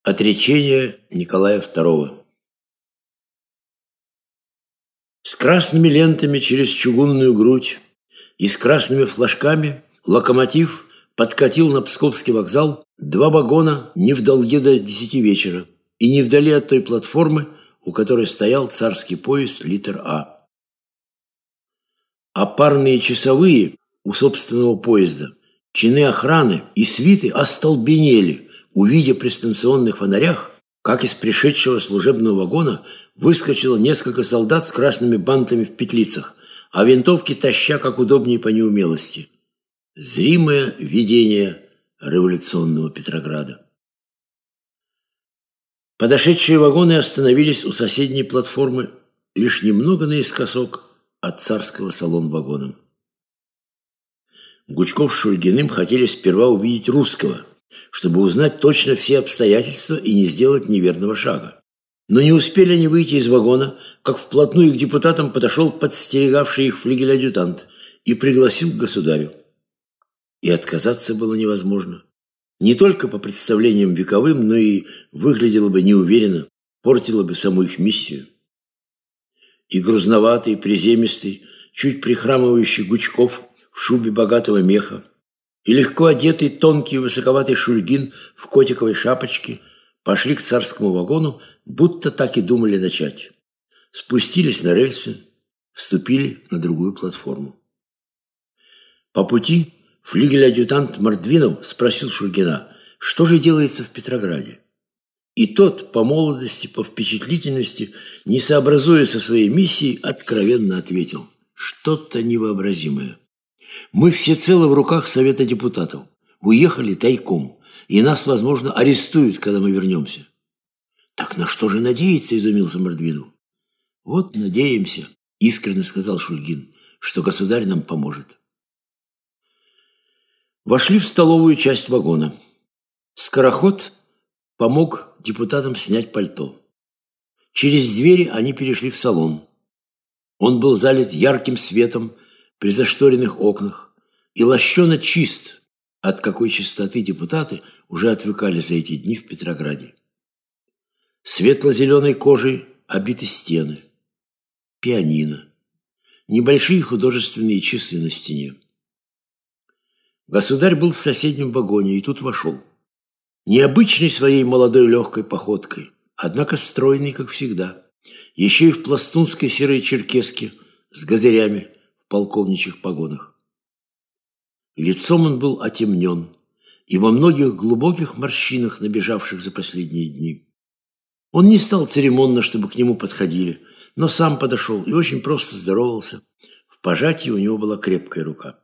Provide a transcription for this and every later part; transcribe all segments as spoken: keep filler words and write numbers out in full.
Отречение Николая второго. С красными лентами через чугунную грудь и с красными флажками локомотив подкатил на Псковский вокзал два вагона не вдалге до десяти вечера и не вдали от той платформы, у которой стоял царский поезд литр А. А парные часовые у собственного поезда, чины охраны и свиты остолбенели, увидя при станционных фонарях, как из пришедшего служебного вагона выскочило несколько солдат с красными бантами в петлицах, а винтовки таща как удобнее по неумелости. Зримое видение революционного Петрограда. Подошедшие вагоны остановились у соседней платформы лишь немного наискосок от царского салон-вагона. Гучков с Шульгиным хотели сперва увидеть русского, чтобы узнать точно все обстоятельства и не сделать неверного шага. Но не успели они выйти из вагона, как вплотную к депутатам подошел подстерегавший их флигель-адъютант и пригласил к государю. И отказаться было невозможно. Не только по представлениям вековым, но и выглядело бы неуверенно, портило бы саму их миссию. И грузноватый, приземистый, чуть прихрамывающий Гучков в шубе богатого меха, и легко одетый тонкий высоковатый Шульгин в котиковой шапочке пошли к царскому вагону, будто так и думали начать. Спустились на рельсы, вступили на другую платформу. По пути флигель-адъютант Мордвинов спросил Шульгина, что же делается в Петрограде. И тот, по молодости, по впечатлительности, не сообразуя со своей миссией, откровенно ответил: что-то невообразимое. Мы всецело в руках Совета депутатов. Уехали тайком, и нас, возможно, арестуют, когда мы вернемся. Так на что же надеяться, изумился Мордвинов. Вот надеемся, искренне сказал Шульгин, что государь нам поможет. Вошли в столовую часть вагона. Скороход помог депутатам снять пальто. Через двери они перешли в салон. Он был залит ярким светом при зашторенных окнах и лощено чист, от какой чистоты депутаты уже отвыкали за эти дни в Петрограде. Светло-зеленой кожей обиты стены, пианино, небольшие художественные часы на стене. Государь был в соседнем вагоне и тут вошел. Необычной своей молодой легкой походкой, однако стройный, как всегда, еще и в пластунской серой черкеске с газырями в полковничьих погонах. Лицом он был отемнен и во многих глубоких морщинах, набежавших за последние дни. Он не стал церемонно, чтобы к нему подходили, но сам подошел и очень просто здоровался. В пожатии у него была крепкая рука.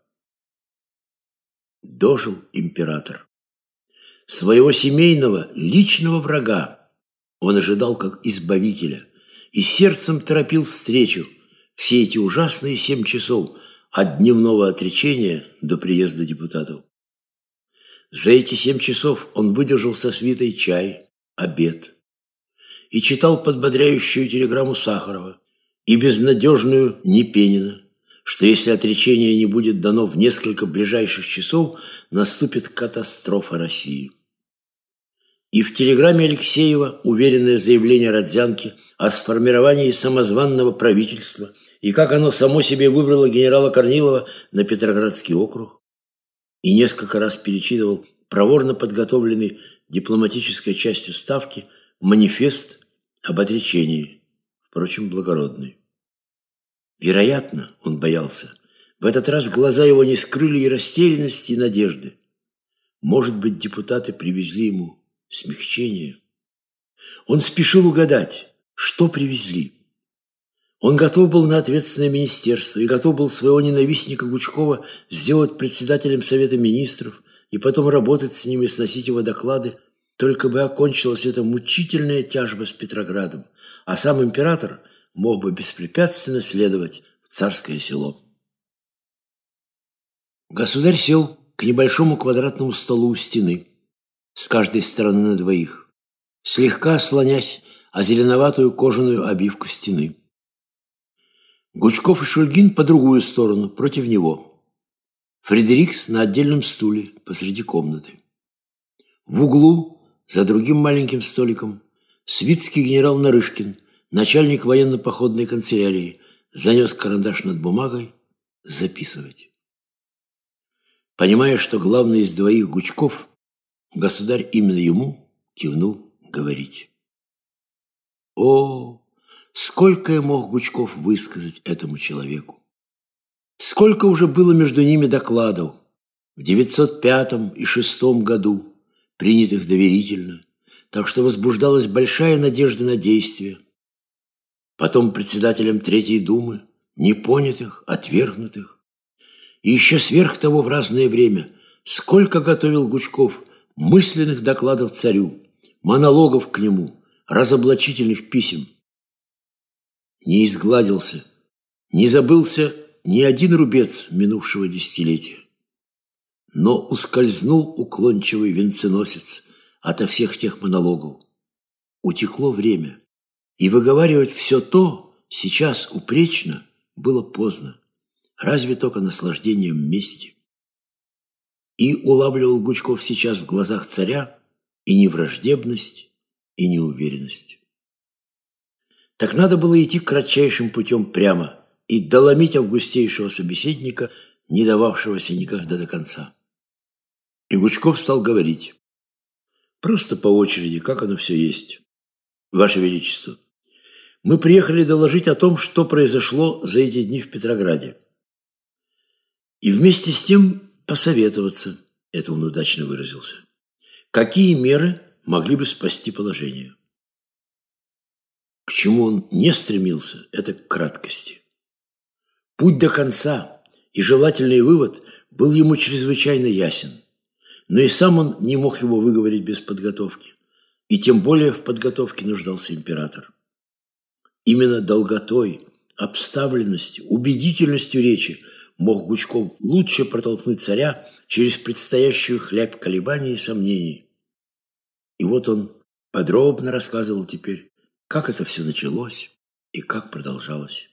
Дожил император. Своего семейного, личного врага он ожидал как избавителя и сердцем торопил встречу все эти ужасные семь часов от дневного отречения до приезда депутатов. За эти семь часов он выдержал со свитой чай, обед и читал подбодряющую телеграмму Сахарова и безнадежную Непенина, что если отречение не будет дано в несколько ближайших часов, наступит катастрофа России. И в телеграмме Алексеева уверенное заявление Родзянки о сформировании самозванного правительства и как оно само себе выбрало генерала Корнилова на Петроградский округ, и несколько раз перечитывал проворно подготовленный дипломатической частью Ставки манифест об отречении, впрочем, благородный. Вероятно, он боялся, в этот раз глаза его не скрыли и растерянности, и надежды. Может быть, депутаты привезли ему смягчение. Он спешил угадать, что привезли. Он готов был на ответственное министерство и готов был своего ненавистника Гучкова сделать председателем Совета министров и потом работать с ним и сносить его доклады, только бы окончилась эта мучительная тяжба с Петроградом, а сам император мог бы беспрепятственно следовать в Царское Село. Государь сел к небольшому квадратному столу у стены, с каждой стороны на двоих, слегка слонясь о зеленоватую кожаную обивку стены. Гучков и Шульгин по другую сторону, против него. Фредерикс на отдельном стуле посреди комнаты. В углу За другим маленьким столиком свитский генерал Нарышкин, начальник военно-походной канцелярии, занес карандаш над бумагой записывать. Понимая, что главный из двоих Гучков, государь именно ему кивнул говорить. О, сколько я мог Гучков высказать этому человеку! Сколько уже было между ними докладов в девятьсот пятом и шестом году, принятых доверительно, так что возбуждалась большая надежда на действие. Потом председателем Третьей Думы, непонятых, отвергнутых. И еще сверх того в разное время, сколько готовил Гучков мысленных докладов царю, монологов к нему, разоблачительных писем. Не изгладился, не забылся ни один рубец минувшего десятилетия. Но ускользнул уклончивый венценосец ото всех тех монологов. Утекло время, и выговаривать все то сейчас упречно было поздно, разве только наслаждением мести. И улавливал Гучков сейчас в глазах царя и невраждебность, и неуверенность. Так надо было идти кратчайшим путем прямо и доломить августейшего собеседника, не дававшегося никогда до конца. И Гучков стал говорить, просто по очереди, как оно все есть. Ваше Величество, мы приехали доложить о том, что произошло за эти дни в Петрограде. И вместе с тем посоветоваться, это он удачно выразился, какие меры могли бы спасти положение. К чему он не стремился, это к краткости. Путь до конца и желательный вывод был ему чрезвычайно ясен, но и сам он не мог его выговорить без подготовки, и тем более в подготовке нуждался император. Именно долготой, обставленностью, убедительностью речи мог Гучков лучше протолкнуть царя через предстоящую хлябь колебаний и сомнений. И вот он подробно рассказывал теперь, как это все началось и как продолжалось.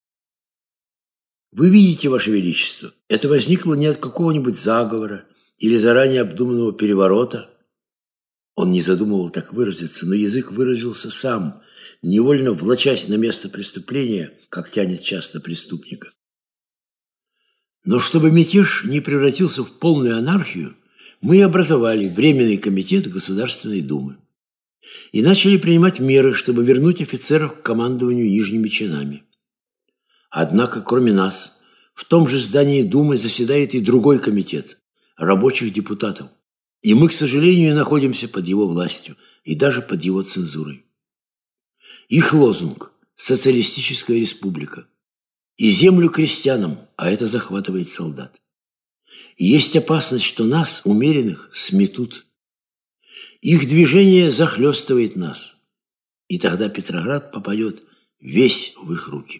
Вы видите, Ваше Величество, это возникло не от какого-нибудь заговора или заранее обдуманного переворота. Он не задумывал так выразиться, но язык выразился сам, невольно влачась на место преступления, как тянет часто преступника. Но чтобы мятеж не превратился в полную анархию, мы образовали Временный комитет Государственной Думы и начали принимать меры, чтобы вернуть офицеров к командованию нижними чинами. Однако, кроме нас, в том же здании Думы заседает и другой комитет рабочих депутатов, и мы, к сожалению, находимся под его властью и даже под его цензурой. Их лозунг – «Социалистическая республика». И землю крестьянам, а это захватывает солдат. И есть опасность, что нас, умеренных, сметут. Их движение захлестывает нас, и тогда Петроград попадет весь в их руки.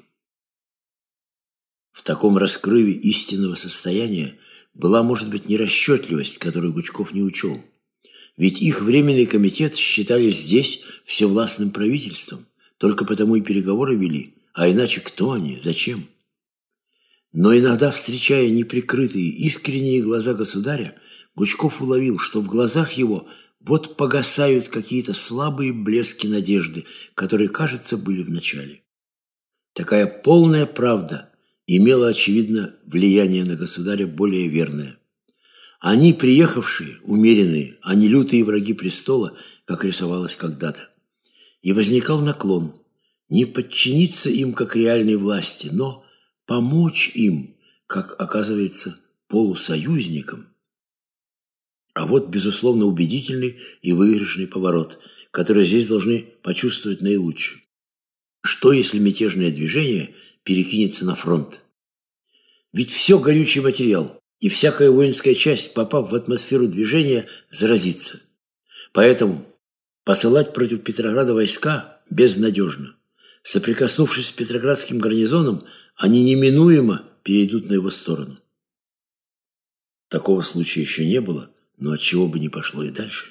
В таком раскрыве истинного состояния была, может быть, нерасчетливость, которую Гучков не учел. Ведь их Временный комитет считали здесь всевластным правительством, только потому и переговоры вели, а иначе кто они, зачем? Но иногда, встречая неприкрытые, искренние глаза государя, Гучков уловил, что в глазах его вот погасают какие-то слабые блески надежды, которые, кажется, были в начале. Такая полная правда имела, очевидно, влияние на государя более верное. Они, приехавшие, умеренные, а не лютые враги престола, как рисовалось когда-то. И возникал наклон не подчиниться им как реальной власти, но помочь им, как оказывается, полусоюзникам. А вот, безусловно, убедительный и выигрышный поворот, который здесь должны почувствовать наилучше. Что, если мятежное движение перекинется на фронт? Ведь все горючий материал, и всякая воинская часть, попав в атмосферу движения, заразится. Поэтому посылать против Петрограда войска безнадежно. Соприкоснувшись с Петроградским гарнизоном, они неминуемо перейдут на его сторону. Такого случая еще не было, но отчего бы не пошло и дальше.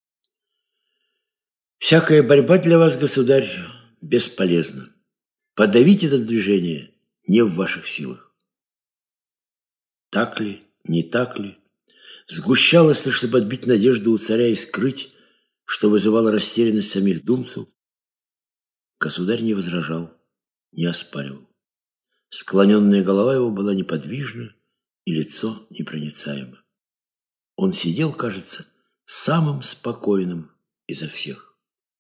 Всякая борьба для вас, государь, бесполезна. Подавить это движение не в ваших силах. Так ли, не так ли? Сгущалось ли, чтобы отбить надежду у царя и скрыть, что вызывало растерянность самих думцев, государь не возражал, не оспаривал. Склоненная голова его была неподвижна, и лицо непроницаемо. Он сидел, кажется, самым спокойным изо всех.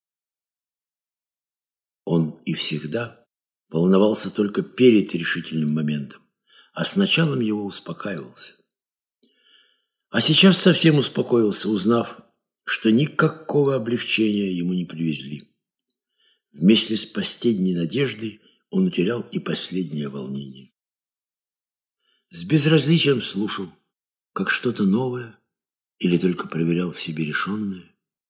Он и всегда волновался только перед решительным моментом, а с началом его успокаивался. А сейчас совсем успокоился, узнав, что никакого облегчения ему не привезли. Вместе с последней надеждой он утерял и последнее волнение. С безразличием слушал, как что-то новое, или только проверял в себе решенное.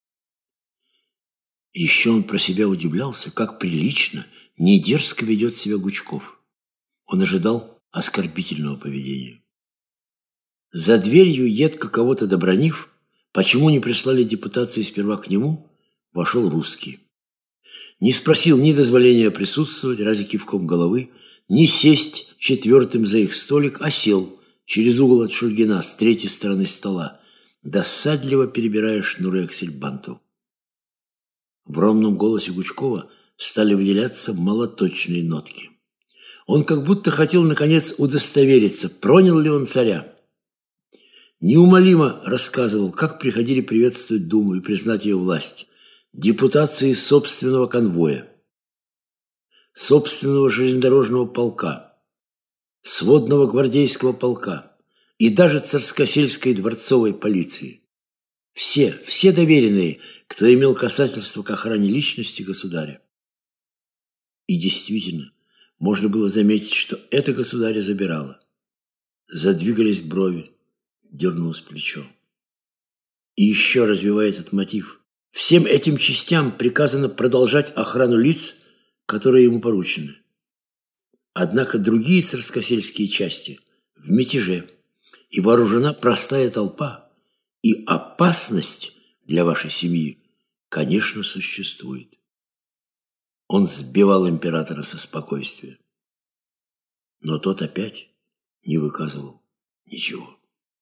Еще он про себя удивлялся, как прилично, не дерзко ведет себя Гучков. Он ожидал оскорбительного поведения. За дверью, едко кого-то добранив, почему не прислали депутации сперва к нему, вошел русский. Не спросил ни дозволения присутствовать, разве кивком головы, ни сесть четвертым за их столик, а сел через угол от Шульгина с третьей стороны стола, досадливо перебирая шнуры аксельбантов. В ровном голосе Гучкова стали выделяться молоточные нотки. Он как будто хотел, наконец, удостовериться, пронял ли он царя. Неумолимо рассказывал, как приходили приветствовать Думу и признать ее власть, депутации собственного конвоя, собственного железнодорожного полка, сводного гвардейского полка и даже царскосельской дворцовой полиции. Все, все доверенные, кто имел касательство к охране личности государя. И действительно, можно было заметить, что это государя забирало. Задвигались брови, дернулось плечо. И еще развивая этот мотив, всем этим частям приказано продолжать охрану лиц, которые ему поручены. Однако другие царскосельские части в мятеже, и вооружена простая толпа, и опасность для вашей семьи, конечно, существует. Он сбивал императора со спокойствия. Но тот опять не выказывал ничего.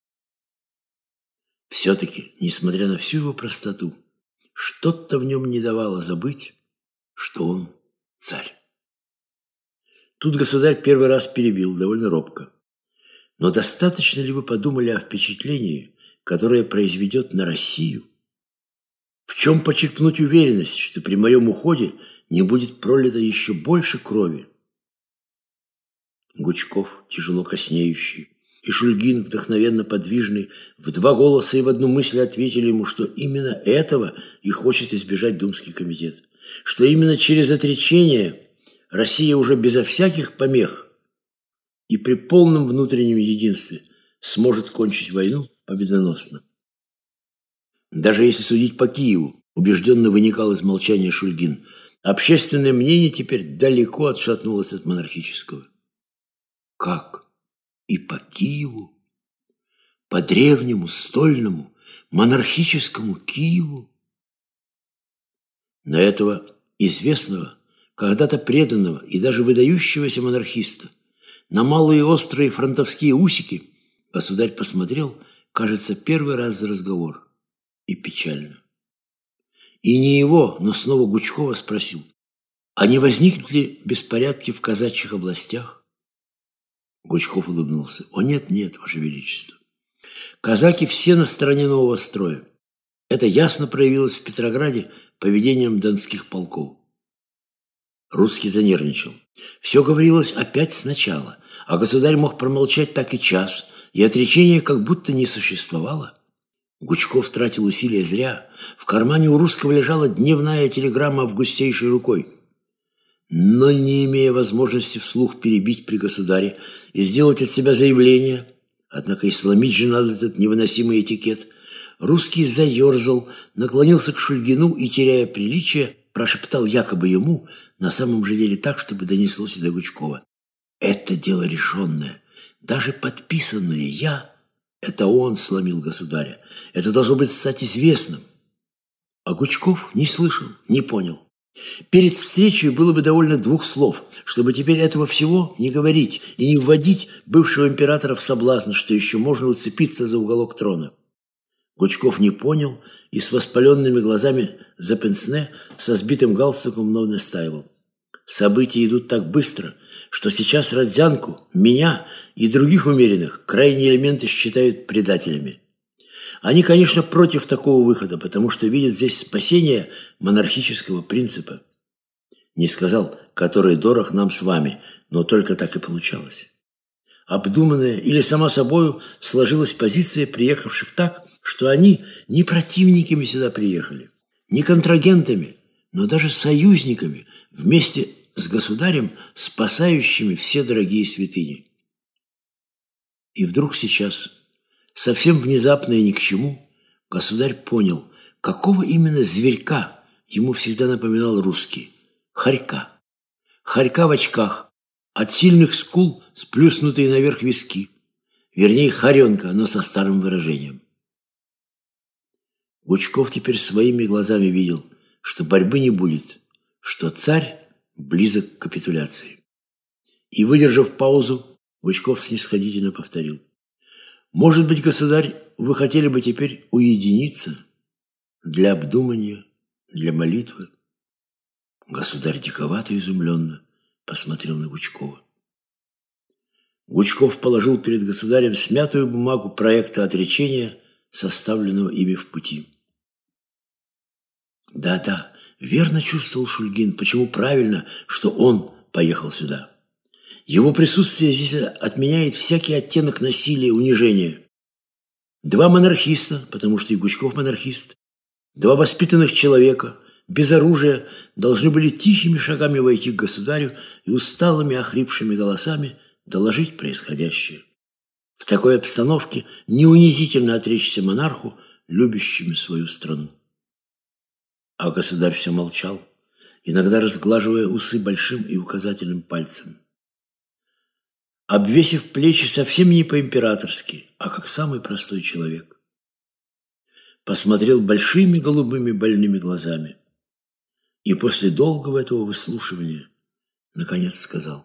Все-таки, несмотря на всю его простоту, что-то в нем не давало забыть, что он царь. Тут государь первый раз перебил, довольно робко. Но достаточно ли вы подумали о впечатлении, которое произведет на Россию? В чем подчеркнуть уверенность, что при моем уходе не будет пролито еще больше крови? Гучков, тяжело коснеющий, и Шульгин, вдохновенно подвижный, в два голоса и в одну мысль ответили ему, что именно этого и хочет избежать Думский комитет, что именно через отречение Россия уже безо всяких помех и при полном внутреннем единстве сможет кончить войну победоносно. Даже если судить по Киеву, убежденно выникал из молчания Шульгин, общественное мнение теперь далеко отшатнулось от монархического. Как? И по Киеву? По древнему, стольному, монархическому Киеву? На этого известного, когда-то преданного и даже выдающегося монархиста, на малые острые фронтовские усики государь посмотрел, кажется, первый раз за разговор. И печально. И не его, но снова Гучкова спросил, а не возникнут ли беспорядки в казачьих областях? Гучков улыбнулся. О, нет, нет, Ваше Величество. Казаки все на стороне нового строя. Это ясно проявилось в Петрограде поведением донских полков. Русский занервничал. Все говорилось опять сначала, а государь мог промолчать так и час, и отречение как будто не существовало. Гучков тратил усилия зря. В кармане у русского лежала дневная телеграмма августейшей рукой. Но, не имея возможности вслух перебить при государе и сделать от себя заявление, однако и сломить же надо этот невыносимый этикет, русский заерзал, наклонился к Шульгину и, теряя приличие, прошептал якобы ему, на самом же деле так, чтобы донеслось и до Гучкова. Это дело решенное, даже подписанное я. Это он сломил государя. Это должно быть стать известным. А Гучков не слышал, не понял. Перед встречей было бы довольно двух слов, чтобы теперь этого всего не говорить и не вводить бывшего императора в соблазн, что еще можно уцепиться за уголок трона. Гучков не понял и с воспаленными глазами за пенсне со сбитым галстуком вновь настаивал. События идут так быстро, что сейчас Родзянку, меня и других умеренных крайние элементы считают предателями. Они, конечно, против такого выхода, потому что видят здесь спасение монархического принципа. Не сказал, который дорог нам с вами, но только так и получалось. Обдуманная или сама собою сложилась позиция приехавших так, что они не противниками сюда приехали, не контрагентами, но даже союзниками вместе с государем, спасающими все дорогие святыни. И вдруг сейчас, совсем внезапно и ни к чему, государь понял, какого именно зверька ему всегда напоминал русский – хорька. Хорька в очках, от сильных скул сплюснутые наверх виски, вернее, хоренка, но со старым выражением. Гучков теперь своими глазами видел, что борьбы не будет, что царь близок к капитуляции. И, выдержав паузу, Гучков снисходительно повторил. «Может быть, государь, вы хотели бы теперь уединиться для обдумания, для молитвы?» Государь диковато изумленно посмотрел на Гучкова. Гучков положил перед государем смятую бумагу проекта отречения, составленного ими в пути. Да-да, верно чувствовал Шульгин, почему правильно, что он поехал сюда. Его присутствие здесь отменяет всякий оттенок насилия и унижения. Два монархиста, потому что и Гучков монархист, два воспитанных человека, без оружия, должны были тихими шагами войти к государю и усталыми охрипшими голосами доложить происходящее. В такой обстановке не унизительно отречься монарху, любящему свою страну. А государь все молчал, иногда разглаживая усы большим и указательным пальцем. Обвесив плечи совсем не по-императорски, а как самый простой человек. Посмотрел большими голубыми больными глазами и после долгого этого выслушивания наконец сказал: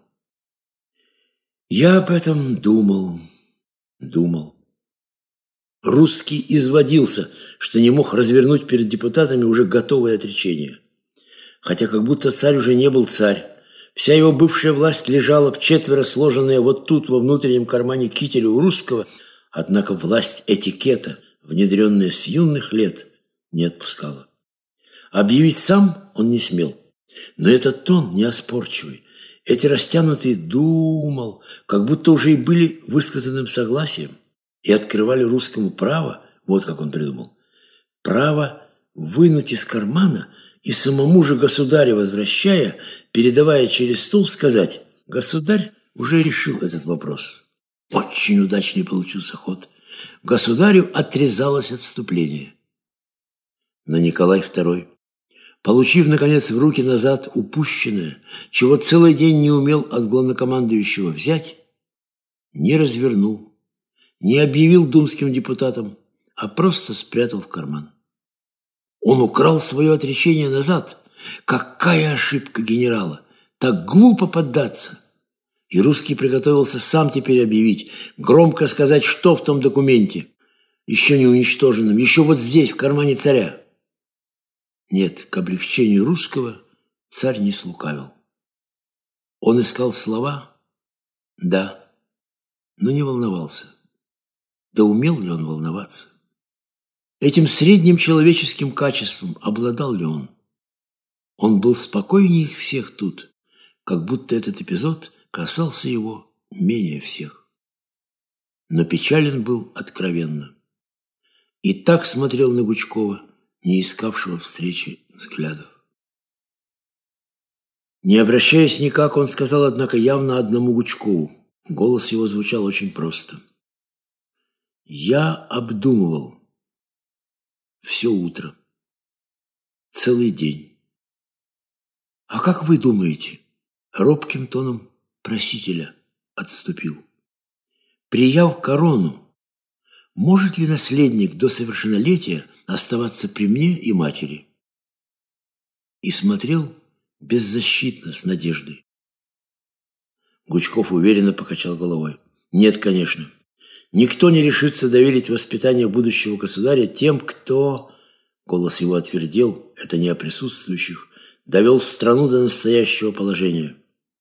«Я об этом думал, думал». Русский изводился, что не мог развернуть перед депутатами уже готовое отречение. Хотя как будто царь уже не был царь. Вся его бывшая власть лежала вчетверо сложенная вот тут, во внутреннем кармане кителя у русского, однако власть этикета, внедренная с юных лет, не отпускала. Объявить сам он не смел. Но этот тон неоспорчивый, эти растянутые «думал», как будто уже и были высказанным согласием, и открывали русскому право, вот как он придумал, право вынуть из кармана и самому же государю возвращая, передавая через стол, сказать: «Государь уже решил этот вопрос». Очень удачный получился ход. Государю отрезалось отступление. Но Николай второй, получив, наконец, в руки назад упущенное, чего целый день не умел от главнокомандующего взять, не развернул, не объявил думским депутатам, а просто спрятал в карман. Он украл свое отречение назад. Какая ошибка генерала! Так глупо поддаться! И русский приготовился сам теперь объявить, громко сказать, что в том документе, еще не уничтоженном, еще вот здесь, в кармане царя. Нет, к облегчению русского царь не слукавил. Он искал слова, да, но не волновался. Да умел ли он волноваться? Этим средним человеческим качеством обладал ли он? Он был спокойнее их всех тут, как будто этот эпизод касался его менее всех. Но печален был откровенно. И так смотрел на Гучкова, не искавшего встречи взглядов. Не обращаясь никак, он сказал, однако, явно одному Гучкову. Голос его звучал очень просто. «Я обдумывал все утро, целый день. А как вы думаете?» Робким тоном просителя отступил. «Прияв корону, может ли наследник до совершеннолетия оставаться при мне и матери?» И смотрел беззащитно, с надеждой. Гучков уверенно покачал головой. «Нет, конечно. Никто не решится доверить воспитание будущего государя тем, кто, голос его отвердел, это не о присутствующих, довел страну до настоящего положения.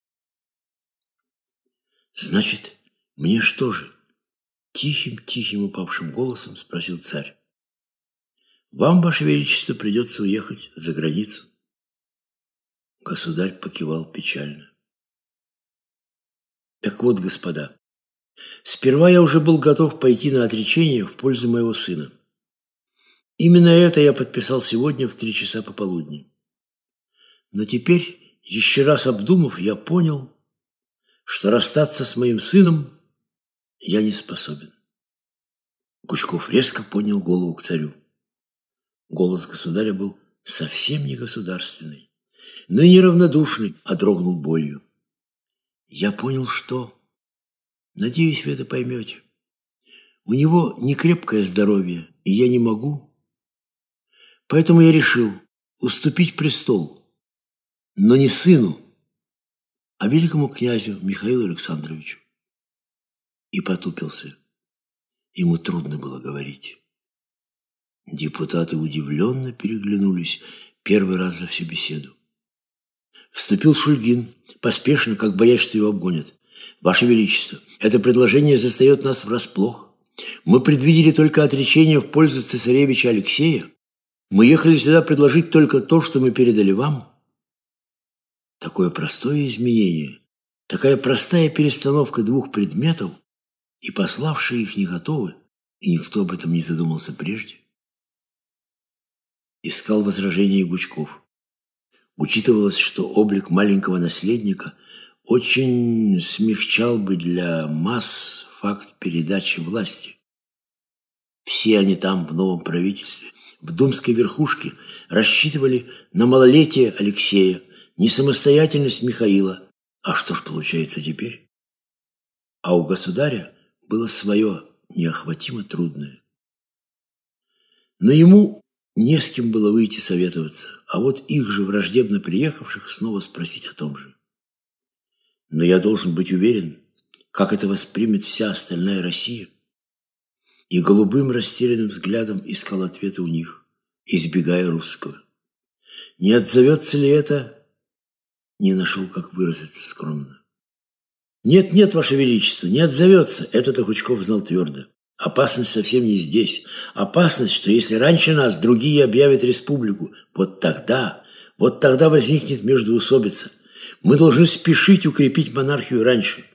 Значит, мне что же? Тихим-тихим упавшим голосом спросил царь. Вам, Ваше Величество, придется уехать за границу. Государь покивал печально. Так вот, господа, сперва я уже был готов пойти на отречение в пользу моего сына. Именно это я подписал сегодня в три часа пополудни. Но теперь, еще раз обдумав, я понял, что расстаться с моим сыном я не способен. Гучков резко поднял голову к царю. Голос государя был совсем не государственный, но и неравнодушный, а дрогнул болью. Я понял, что... Надеюсь, вы это поймете. У него не крепкое здоровье, и я не могу. Поэтому я решил уступить престол, но не сыну, а великому князю Михаилу Александровичу. И потупился. Ему трудно было говорить. Депутаты удивленно переглянулись первый раз за всю беседу. Вступил Шульгин, поспешно, как боясь, что его обгонят. Ваше Величество, это предложение застает нас врасплох. Мы предвидели только отречение в пользу цесаревича Алексея. Мы ехали сюда предложить только то, что мы передали вам. Такое простое изменение, такая простая перестановка двух предметов, и пославшие их не готовы, и никто об этом не задумался прежде. Искал возражения Гучков. Учитывалось, что облик маленького наследника очень смягчал бы для масс факт передачи власти. Все они там, в новом правительстве, в думской верхушке, рассчитывали на малолетие Алексея, несамостоятельность Михаила. А что ж получается теперь? А у государя было свое, неохватимо трудное. Но ему не с кем было выйти советоваться, а вот их же враждебно приехавших снова спросить о том же. Но я должен быть уверен, как это воспримет вся остальная Россия. И голубым растерянным взглядом искал ответа у них, избегая русского. Не отзовется ли это? Не нашел, как выразиться скромно. Нет, нет, Ваше Величество, не отзовется. Это-то Гучков знал твердо. Опасность совсем не здесь. Опасность, что если раньше нас другие объявят республику, вот тогда, вот тогда возникнет междоусобица. Мы должны спешить укрепить монархию раньше.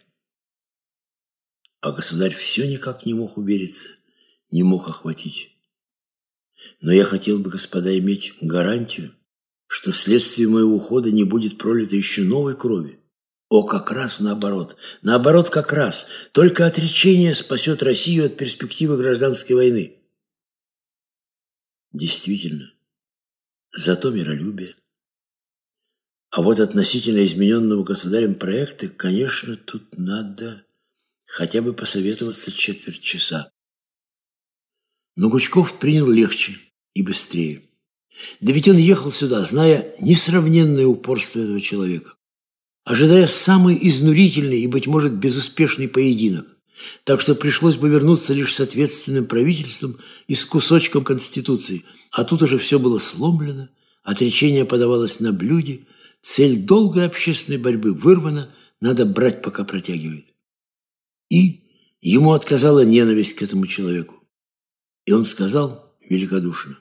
А государь все никак не мог увериться, не мог охватить. Но я хотел бы, господа, иметь гарантию, что вследствие моего ухода не будет пролито еще новой крови. О, как раз наоборот. Наоборот, как раз. Только отречение спасет Россию от перспективы гражданской войны. Действительно, зато миролюбие. А вот относительно измененного государем проекта, конечно, тут надо хотя бы посоветоваться четверть часа. Но Гучков принял легче и быстрее. Да ведь он ехал сюда, зная несравненное упорство этого человека, ожидая самый изнурительный и, быть может, безуспешный поединок. Так что пришлось бы вернуться лишь с ответственным правительством и с кусочком Конституции. А тут уже все было сломлено, отречение подавалось на блюде, цель долгой общественной борьбы вырвана, надо брать, пока протягивает. И ему отказала ненависть к этому человеку. И он сказал великодушно: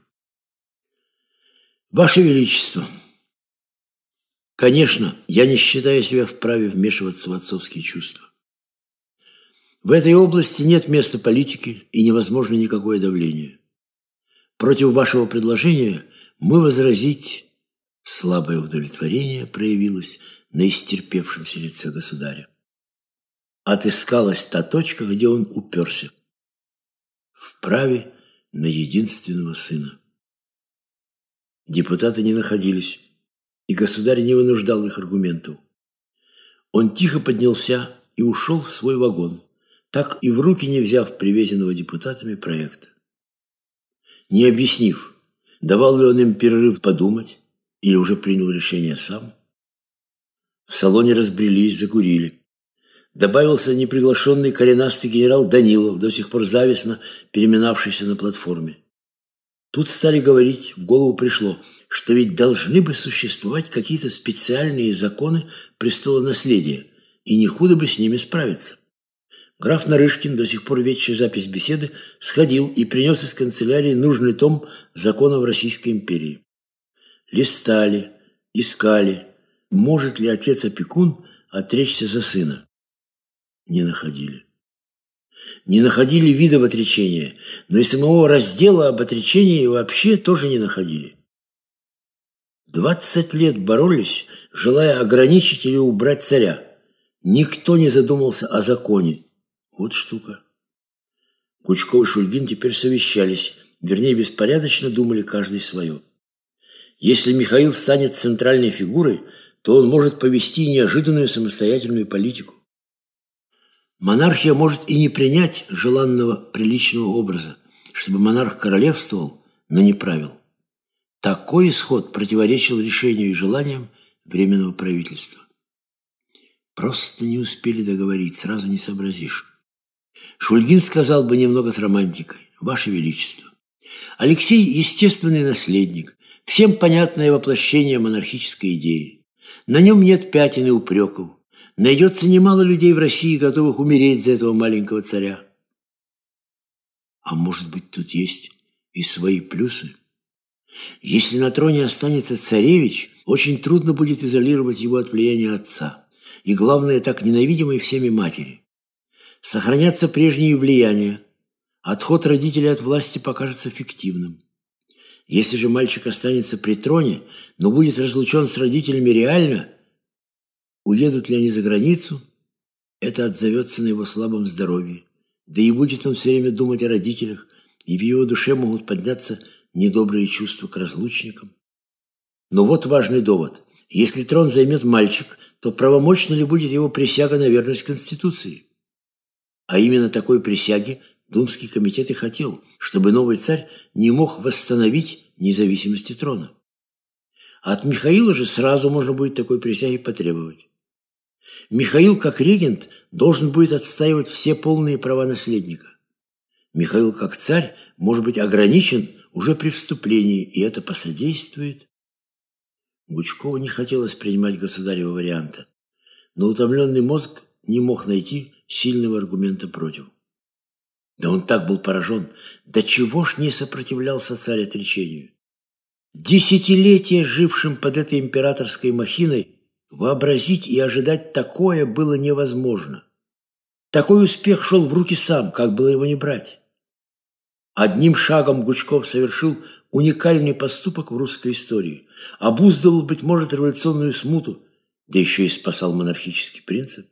«Ваше Величество, конечно, я не считаю себя вправе вмешиваться в отцовские чувства. В этой области нет места политики и невозможно никакое давление. Против вашего предложения мы возразить...» Слабое удовлетворение проявилось на истерпевшемся лице государя. Отыскалась та точка, где он уперся. В праве на единственного сына. Депутаты не находились, и государь не вынуждал их аргументов. Он тихо поднялся и ушел в свой вагон, так и в руки не взяв привезенного депутатами проекта. Не объяснив, давал ли он им перерыв подумать, или уже принял решение сам. В салоне разбрелись, закурили. Добавился неприглашенный коренастый генерал Данилов, до сих пор завистно переминавшийся на платформе. Тут стали говорить, в голову пришло, что ведь должны бы существовать какие-то специальные законы престолонаследия, и не худо бы с ними справиться. Граф Нарышкин, до сих пор ведший запись беседы, сходил и принес из канцелярии нужный том законов Российской империи. Листали, искали, может ли отец-опекун отречься за сына. Не находили. Не находили видов отречения, но и самого раздела об отречении вообще тоже не находили. Двадцать лет боролись, желая ограничить или убрать царя. Никто не задумался о законе. Вот штука. Гучков и Шульгин теперь совещались, вернее, беспорядочно думали каждый свое. Если Михаил станет центральной фигурой, то он может повести неожиданную самостоятельную политику. Монархия может и не принять желанного приличного образа, чтобы монарх королевствовал, но не правил. Такой исход противоречил решению и желаниям Временного правительства. Просто не успели договорить, сразу не сообразишь. Шульгин сказал бы немного с романтикой: «Ваше Величество, Алексей – естественный наследник, всем понятное воплощение монархической идеи. На нем нет пятен и упреков. Найдется немало людей в России, готовых умереть за этого маленького царя». А может быть, тут есть и свои плюсы? Если на троне останется царевич, очень трудно будет изолировать его от влияния отца. И главное, так ненавидимой всеми матери. Сохранятся прежние влияния. Отход родителей от власти покажется фиктивным. Если же мальчик останется при троне, но будет разлучен с родителями реально, уедут ли они за границу, это отзовется на его слабом здоровье. Да и будет он все время думать о родителях, и в его душе могут подняться недобрые чувства к разлучникам. Но вот важный довод. Если трон займет мальчик, то правомочна ли будет его присяга на верность Конституции? А именно такой присяги Думский комитет и хотел, чтобы новый царь не мог восстановить независимости трона. А от Михаила же сразу можно будет такой присяги потребовать. Михаил, как регент, должен будет отстаивать все полные права наследника. Михаил, как царь, может быть ограничен уже при вступлении, и это посодействует. Гучкову не хотелось принимать государева варианта, но утомленный мозг не мог найти сильного аргумента против. Да он так был поражен, до чего ж не сопротивлялся царь отречению. Десятилетия жившим под этой императорской махиной вообразить и ожидать такое было невозможно. Такой успех шел в руки сам, как было его не брать. Одним шагом Гучков совершил уникальный поступок в русской истории, обуздывал, быть может, революционную смуту, да еще и спасал монархический принцип.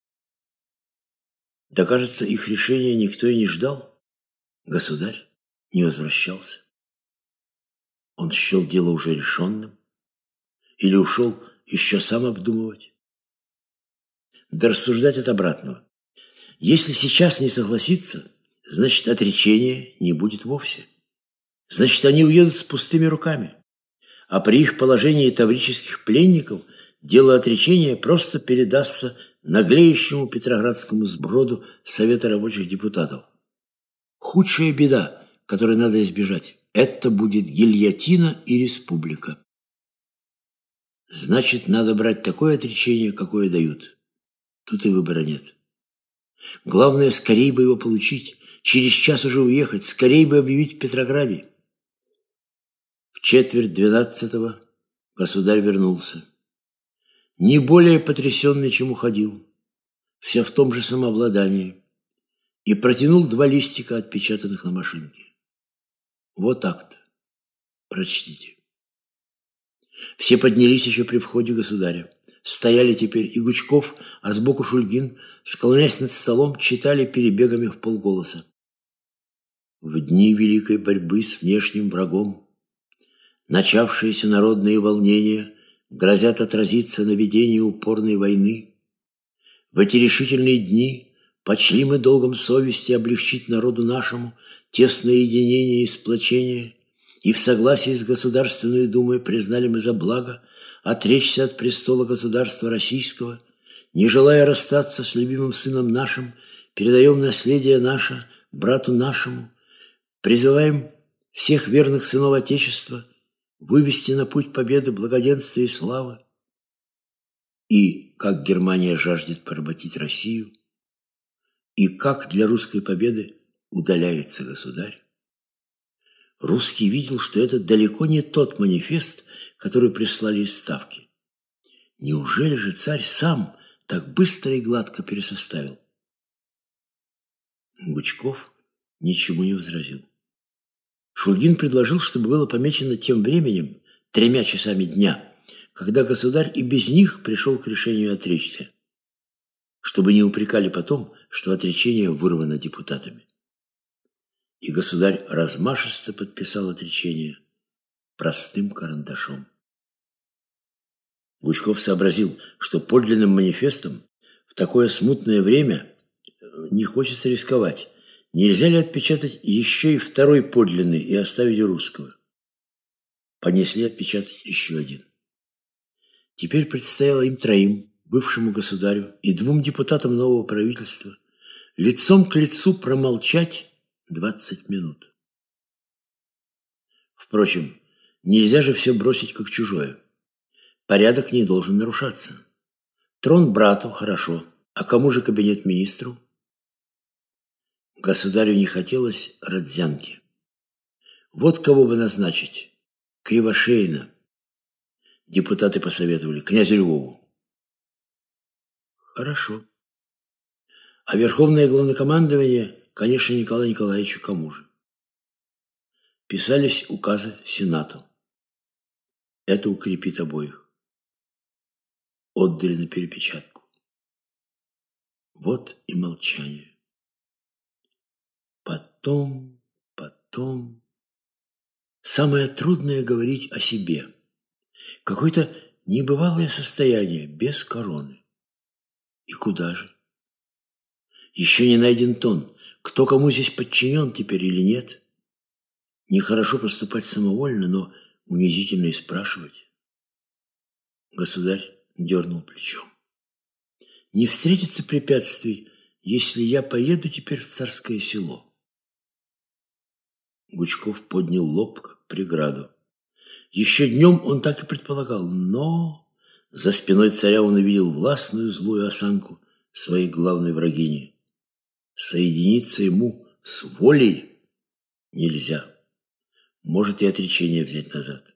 Да, кажется, их решения никто и не ждал. Государь не возвращался. Он счел дело уже решенным или ушел еще сам обдумывать. Да рассуждать от обратного. Если сейчас не согласиться, значит, отречения не будет вовсе. Значит, они уедут с пустыми руками. А при их положении таврических пленников дело отречения просто передастся наглеющему петроградскому сброду Совета рабочих депутатов. Худшая беда, которой надо избежать, это будет гильотина и республика. Значит, надо брать такое отречение, какое дают. Тут и выбора нет. Главное, скорее бы его получить, через час уже уехать, скорее бы объявить в Петрограде. В четверть двенадцатого государь вернулся. Не более потрясенный, чем уходил, все в том же самообладании, и протянул два листика, отпечатанных на машинке. Вот акт. Прочтите. Все поднялись еще при входе государя. Стояли теперь и Гучков, а сбоку Шульгин, склоняясь над столом, читали перебегами в полголоса. В дни великой борьбы с внешним врагом начавшиеся народные волнения грозят отразиться на ведении упорной войны. В эти решительные дни почли мы долгом совести облегчить народу нашему тесное единение и сплочение, и в согласии с Государственной Думой признали мы за благо отречься от престола государства российского, Не желая расстаться с любимым сыном нашим, передаем наследие наше брату нашему, призываем всех верных сынов Отечества вывести на путь победы, благоденствия и славы. И как Германия жаждет поработить Россию, и как для русской победы удаляется государь. Русский видел, что это далеко не тот манифест, который прислали из Ставки. Неужели же царь сам так быстро и гладко пересоставил? Гучков ничему не возразил. Шульгин предложил, чтобы было помечено тем временем, тремя часами дня, когда государь и без них пришел к решению отречься, чтобы не упрекали потом, что отречение вырвано депутатами. И государь размашисто подписал отречение простым карандашом. Гучков сообразил, что подлинным манифестом в такое смутное время не хочется рисковать. Нельзя ли отпечатать еще и второй подлинный и оставить русского? Понесли отпечатать еще один. Теперь предстояло им троим, бывшему государю и двум депутатам нового правительства, лицом к лицу промолчать двадцать минут. Впрочем, нельзя же все бросить как чужое. Порядок не должен нарушаться. Трон брату – хорошо, а кому же кабинет министров? Государю не хотелось Родзянки. Вот кого бы назначить. Кривошеина. Депутаты посоветовали князю Львову. Хорошо. А верховное главнокомандование, конечно, Николаю Николаевичу кому же? Писались указы Сенату. Это укрепит обоих. Отдали на перепечатку. Вот и молчание. Потом, потом... Самое трудное — говорить о себе. Какое-то небывалое состояние, без короны. И куда же? Еще не найден тон. Кто кому здесь подчинен теперь или нет? Нехорошо поступать самовольно, но унизительно и спрашивать. Государь дернул плечом. Не встретится препятствий, если я поеду теперь в Царское Село. Гучков поднял лоб, как преграду. Еще днем он так и предполагал, но за спиной царя он увидел властную злую осанку своей главной врагини. Соединиться ему с волей нельзя. Может и отречение взять назад.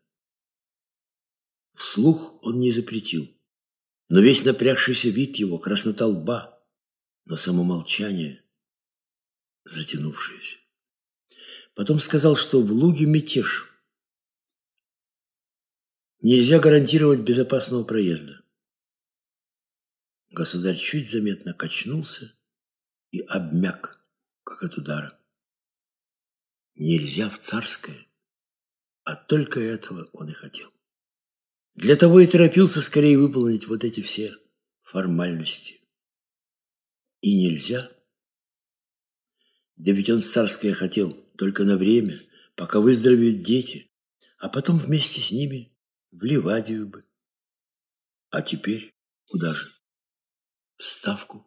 Вслух он не запретил, но весь напрягшийся вид его, краснота лба, но само молчание затянувшееся. Потом сказал, что в Луге мятеж. Нельзя гарантировать безопасного проезда. Государь чуть заметно качнулся и обмяк, как от удара. Нельзя в Царское, а только этого он и хотел. Для того и торопился скорее выполнить вот эти все формальности. И нельзя. Да ведь он в Царское хотел только на время, пока выздоровеют дети, а потом вместе с ними в Ливадию бы. А теперь куда же? В Ставку.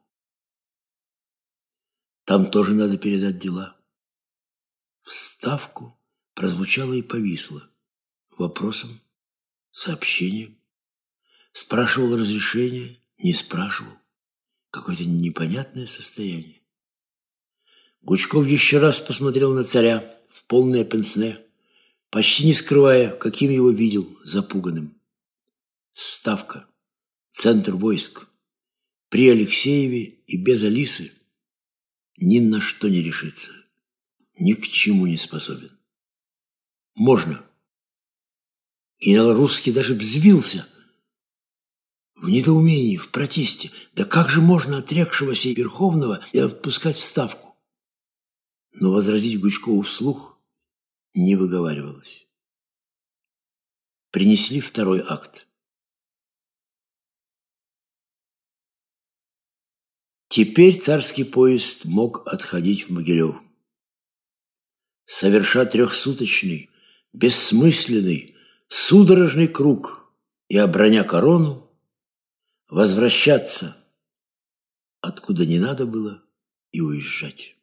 Там тоже надо передать дела. В Ставку прозвучало и повисло. Вопросом, сообщением. Спрашивал разрешение, не спрашивал. Какое-то непонятное состояние. Гучков еще раз посмотрел на царя в полное пенсне, почти не скрывая, каким его видел, запуганным. Ставка, центр войск. При Алексееве и без Алисы ни на что не решится, ни к чему не способен. Можно. И русский даже взвился в недоумении, в протесте. Да как же можно отрекшегося Верховного и отпускать в Ставку? Но возразить Гучкову вслух не выговаривалось. Принесли второй акт. Теперь царский поезд мог отходить в Могилев. Соверша трехсуточный, бессмысленный, судорожный круг и оброня корону, возвращаться откуда не надо было и уезжать.